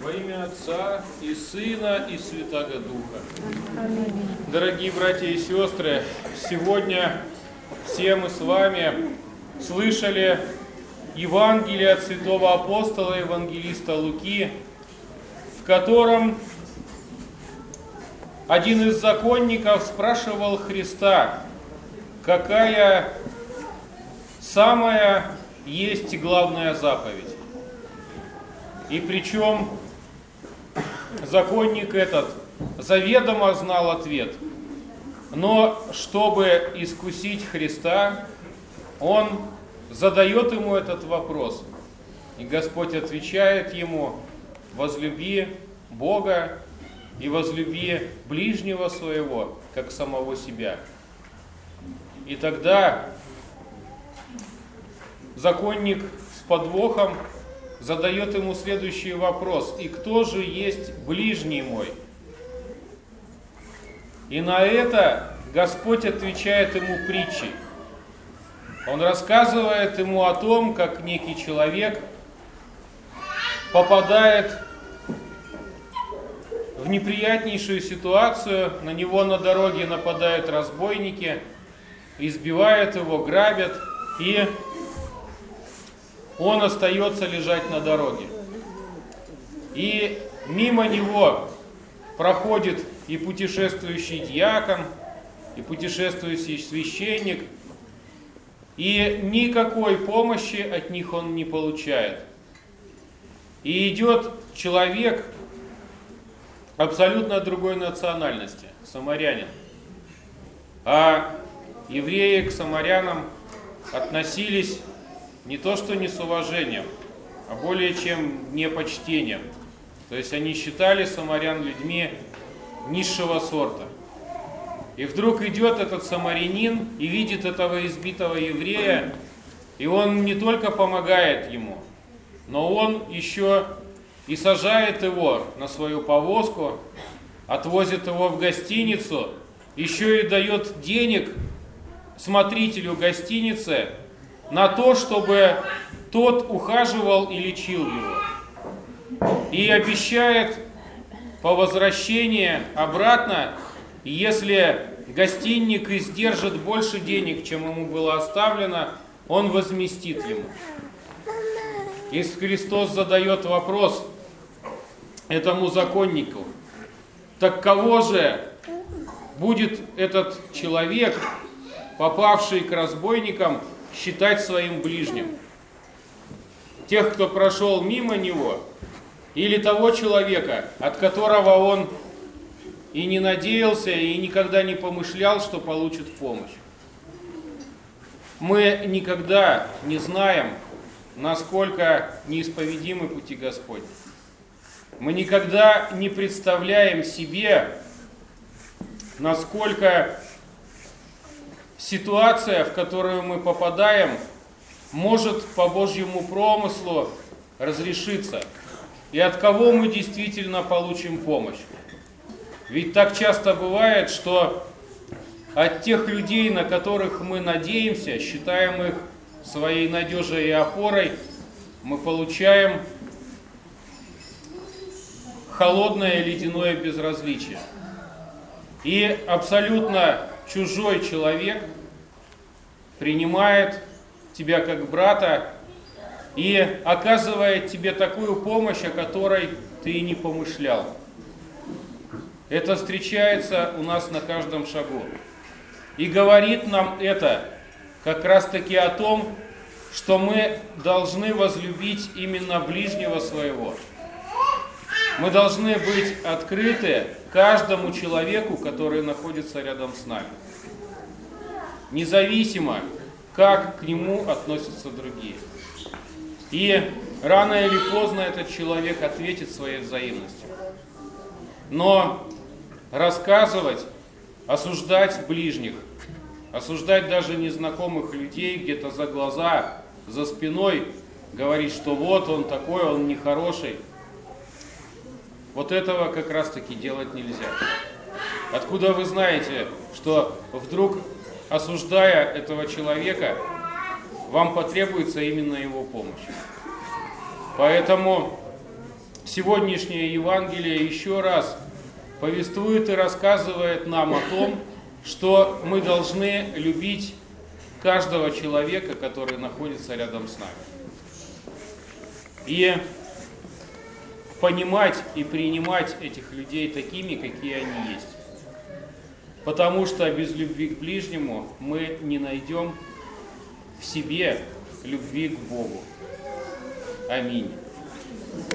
Во имя Отца и Сына и Святаго Духа. Дорогие братья и сестры, сегодня все мы с вами слышали Евангелие от святого апостола, евангелиста Луки, в котором один из законников спрашивал Христа, какая самая есть главная заповедь. И причем законник этот заведомо знал ответ. Но чтобы искусить Христа, он задает ему этот вопрос. И Господь отвечает ему: возлюби Бога и возлюби ближнего своего, как самого себя. И тогда законник с подвохом задает ему следующий вопрос: и кто же есть ближний мой? И на это Господь отвечает ему притчей. Он рассказывает ему о том, как некий человек попадает в неприятнейшую ситуацию, на него на дороге нападают разбойники, избивают его, грабят, и он остается лежать на дороге. И мимо него проходит и путешествующий диакон, и путешествующий священник, и никакой помощи от них он не получает. И идет человек абсолютно другой национальности, самарянин. А евреи к самарянам относились не то что не с уважением, а более чем непочтением. То есть они считали самарян людьми низшего сорта. И вдруг идет этот самарянин и видит этого избитого еврея, и он не только помогает ему, но он еще и сажает его на свою повозку, отвозит его в гостиницу, еще и дает денег смотрителю гостиницы на то, чтобы тот ухаживал и лечил его. И обещает по возвращении обратно, если гостиник издержит больше денег, чем ему было оставлено, он возместит ему. И Христос задает вопрос этому законнику: так кого же будет этот человек, попавший к разбойникам, считать своим ближним? Тех, кто прошел мимо него, или того человека, от которого он и не надеялся, и никогда не помышлял, что получит помощь? Мы никогда не знаем, насколько неисповедимы пути Господни. Мы никогда не представляем себе, насколько ситуация, в которую мы попадаем, может по Божьему промыслу разрешиться. И от кого мы действительно получим помощь. Ведь так часто бывает, что от тех людей, на которых мы надеемся, считаем их своей надежей и опорой, мы получаем холодное ледяное безразличие. И абсолютно чужой человек принимает тебя как брата и оказывает тебе такую помощь, о которой ты и не помышлял. Это встречается у нас на каждом шагу. И говорит нам это как раз-таки о том, что мы должны возлюбить именно ближнего своего. Мы должны быть открыты каждому человеку, который находится рядом с нами. Независимо, как к нему относятся другие. И рано или поздно этот человек ответит своей взаимностью. Но рассказывать, осуждать ближних, осуждать даже незнакомых людей где-то за глаза, за спиной, говорить, что вот он такой, он нехороший, вот этого как раз-таки делать нельзя. Откуда вы знаете, что вдруг, осуждая этого человека, вам потребуется именно его помощь? Поэтому сегодняшнее Евангелие еще раз повествует и рассказывает нам о том, что мы должны любить каждого человека, который находится рядом с нами. И понимать и принимать этих людей такими, какие они есть. Потому что без любви к ближнему мы не найдем в себе любви к Богу. Аминь.